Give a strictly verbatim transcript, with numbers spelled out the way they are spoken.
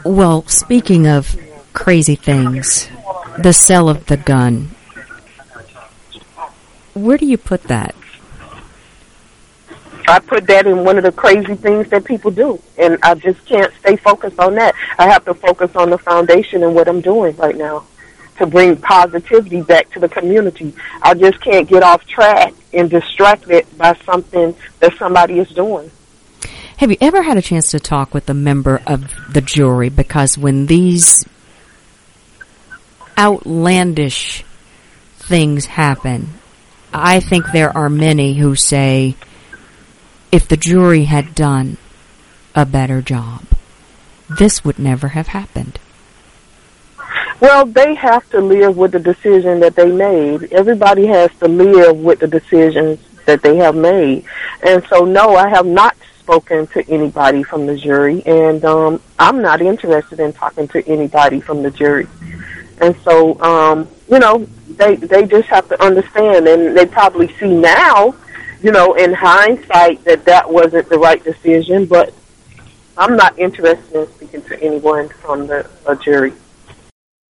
Well, speaking of crazy things, the sale of the gun, where do you put that? I put that in one of the crazy things that people do, and I just can't stay focused on that. I have to focus on the foundation and what I'm doing right now to bring positivity back to the community. I just can't get off track and distracted by something that somebody is doing. Have you ever had a chance to talk with a member of the jury? Because when these outlandish things happen, I think there are many who say, if the jury had done a better job, this would never have happened. Well, they have to live with the decision that they made. Everybody has to live with the decisions that they have made. And so, no, I have not spoken to anybody from the jury, and um, I'm not interested in talking to anybody from the jury. And so, um, you know, they they just have to understand, and they probably see now, you know, in hindsight, that that wasn't the right decision, but I'm not interested in speaking to anyone from the uh, jury.